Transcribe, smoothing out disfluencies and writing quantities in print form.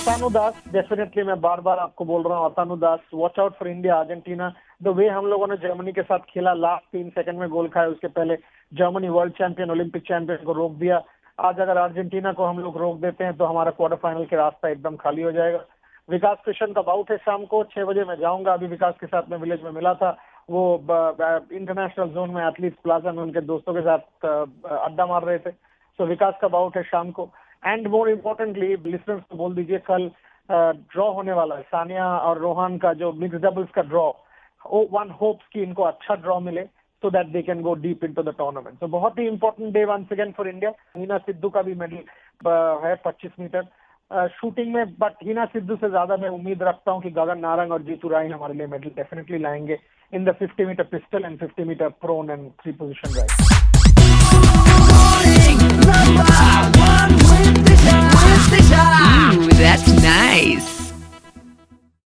अतानु दास, definitely मैं बार बार आपको बोल रहा हूँ, Atanu Das, watch out for India, Argentina. The way हम लोगों ने जर्मनी के साथ खेला, लास्ट 3 सेकंड में गोल खाया, उसके पहले Germany world champion, Olympic champion को रोक दिया। आज अगर अर्जेंटीना को हम लोग रोक देते हैं तो हमारा क्वार्टर फाइनल के रास्ता एकदम खाली हो जाएगा। विकास कृष्ण का बाउट है शाम को 6 बजे, मैं जाऊंगा। अभी विकास के साथ मैं विलेज में मिला था, वो इंटरनेशनल जोन में एथलीट प्लाजा में उनके दोस्तों के साथ अड्डा मार रहे थे। सो विकास का बाउट है शाम को। एंड मोर इम्पोर्टेंटली लिसनर्स को बोल दीजिए, कल ड्रॉ होने वाला है सानिया और रोहन का, जो मिक्स डबल्स का ड्रॉ। वन होप्स कि इनको अच्छा ड्रॉ मिले so that they can go deep into the tournament. तो बहुत ही important day once again for India. Heena Sidhu का भी मेडल है 25 मीटर शूटिंग में, बट हिना सिद्धू से ज्यादा मैं उम्मीद रखता हूं कि गगन नारंग और जीतू राय हमारे लिए मेडल डेफिनेटली लाएंगे in the 50 metre pistol and 50 metre prone and 3 position right.